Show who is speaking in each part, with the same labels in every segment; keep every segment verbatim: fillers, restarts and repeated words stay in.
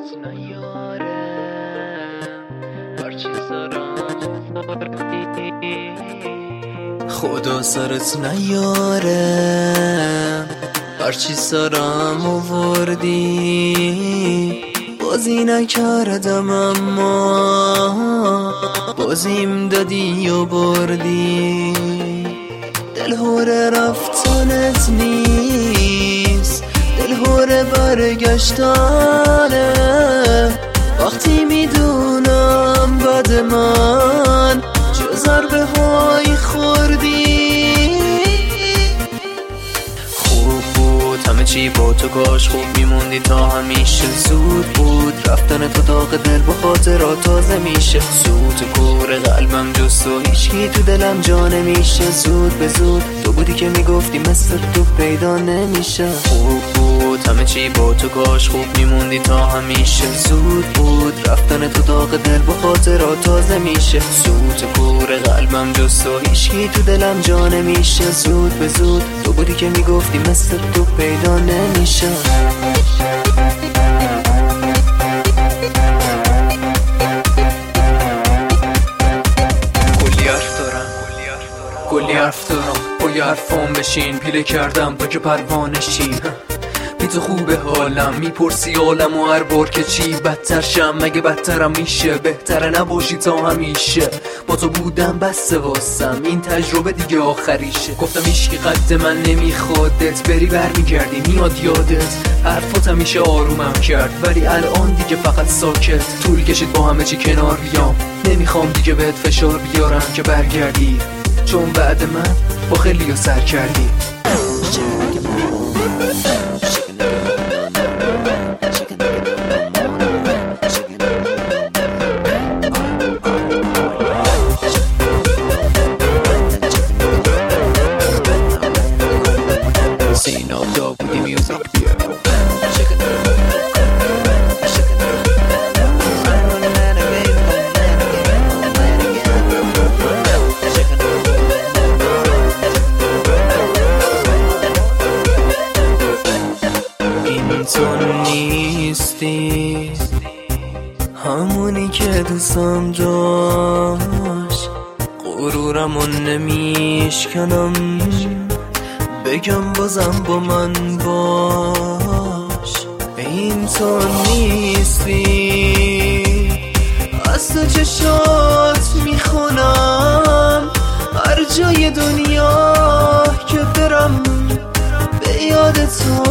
Speaker 1: سرت نیاره هرچی سرم آوردی خدا سرت نیاره هرچی سرم آوردی بازی نکردم اما بازیم دادی و بردی دلهوره رفتنت نیست دلهوره برگشتنه وقتی میدونم بد من چه ضربه های خوردی خوب بود همه چی با تو کاش خوب میموندی تا همیشه زود بود رفتن تو داغ دل با خاطرات تازه میشه سوت کور قلبم جز تو هیچکی تو دلم جا نمیشه زود به زود تو بودی که میگفتی مثل تو پیدا نمیشه خوب بود همه چی با تو کاش خوب میموندی تا همیشه زود بود رفتن تو داغ دل با خاطرات تازه میشه سوت کور قلبم جز تو هیچکی تو دلم جا نمیشه زود به زود تو بودی که میگفتی مثل تو پیدا نمیشه کلی حرف دارم با یه حرفام بشین پیله کردم تا که پروانشین بی تو خوبه حالم میپرسی عالم و هر بار که چی بدتر شم مگه بدترم میشه بهتره نباشی تا همیشه با تو بودم بسته واسم این تجربه دیگه آخریشه گفتم هیچکی قد من نمیخوادت بری برمیگردی میاد یادت حرفات همیشه آرومم کرد ولی الان دیگه فقط ساکت طول کشید با همه چی کنار بیام نمیخوام دیگه بهت فشار بیارم که برگردی چون بعد من با خیلی سر کردی Scene of dog with the music, yeah. تو نیستی همونی که دوستم داشت غرورمو نمیشکنم بگم بازم با من باش این تو نیستی از تو چشات میخونم هر جای دنیا که برم به یاد تو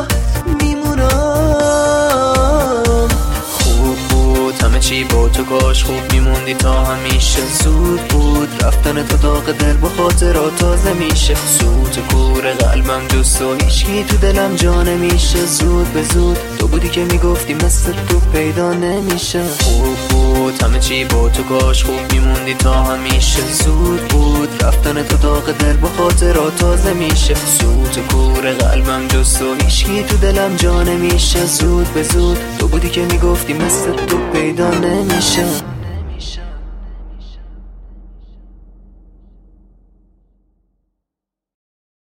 Speaker 1: چی با تو کاش خوب میموندی تا همیشه زود بود رفتن تو داغ دل با خاطرات تازه میشه سوت کور قلبم جز تو هیچکی تو دلم جا نمیشه زود به زود تو بودی که میگفتی مثل تو پیدا نمیشه خوب بود همه چی با تو کاش خوب میموندی تا همیشه زود بود رفتن تو داغ دل با خاطرات تازه میشه سوت کور قلبم جز تو هیچکی تو دلم جا نمیشه زود به زود تو بودی که میگفتی مثل تو پیدا نمیشه